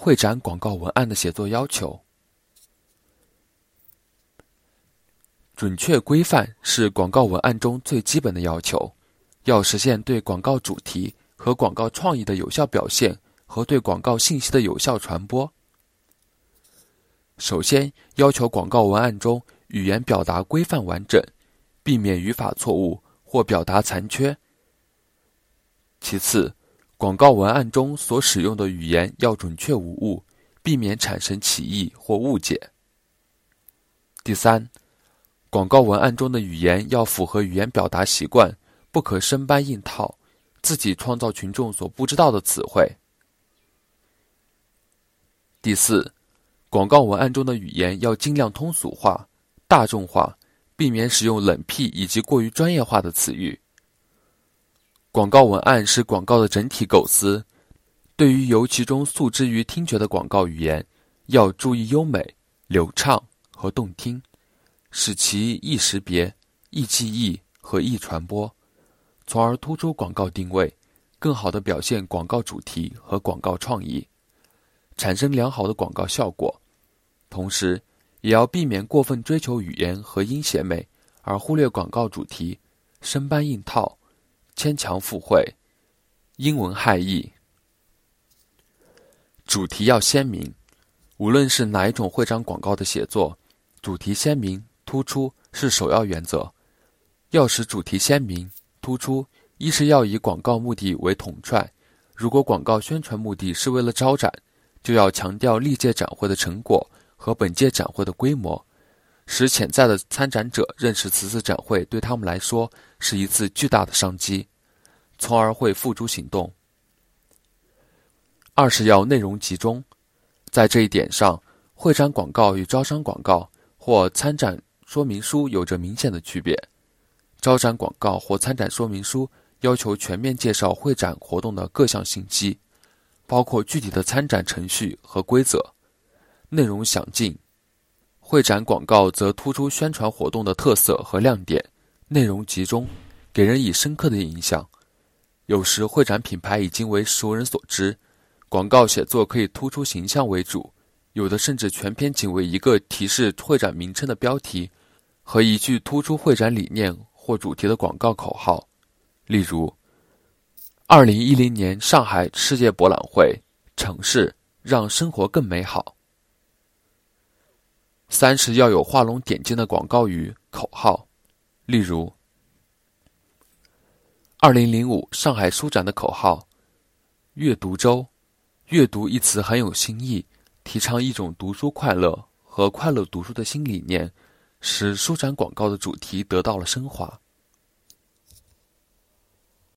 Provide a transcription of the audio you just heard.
会展广告文案的写作要求。准确规范是广告文案中最基本的要求，要实现对广告主题和广告创意的有效表现和对广告信息的有效传播。首先，要求广告文案中语言表达规范完整，避免语法错误或表达残缺。其次，广告文案中所使用的语言要准确无误，避免产生歧义或误解。第三，广告文案中的语言要符合语言表达习惯，不可生搬硬套，自己创造群众所不知道的词汇。第四，广告文案中的语言要尽量通俗化、大众化，避免使用冷僻以及过于专业化的词语。广告文案是广告的整体构思，对于由其中诉之于听觉的广告语言，要注意优美、流畅和动听，使其易识别、易记忆和易传播，从而突出广告定位，更好地表现广告主题和广告创意，产生良好的广告效果。同时，也要避免过分追求语言和音谐美，而忽略广告主题、生搬硬套、牵强附会、英文害意。主题要鲜明，无论是哪一种会展广告的写作，主题鲜明、突出是首要原则。要使主题鲜明、突出，一是要以广告目的为统帅，如果广告宣传目的是为了招展，就要强调历届展会的成果和本届展会的规模，使潜在的参展者认识此次展会对他们来说是一次巨大的商机，从而会付诸行动。二是要内容集中，在这一点上，会展广告与招商广告或参展说明书有着明显的区别。招展广告或参展说明书要求全面介绍会展活动的各项信息，包括具体的参展程序和规则，内容详尽。会展广告则突出宣传活动的特色和亮点，内容集中，给人以深刻的印象。有时会展品牌已经为熟人所知，广告写作可以突出形象为主，有的甚至全篇仅为一个提示会展名称的标题和一句突出会展理念或主题的广告口号。例如2010年上海世界博览会，城市让生活更美好。三是要有画龙点睛的广告语口号，例如2005上海书展的口号阅读周，阅读一词很有新意，提倡一种读书快乐和快乐读书的新理念，使书展广告的主题得到了升华。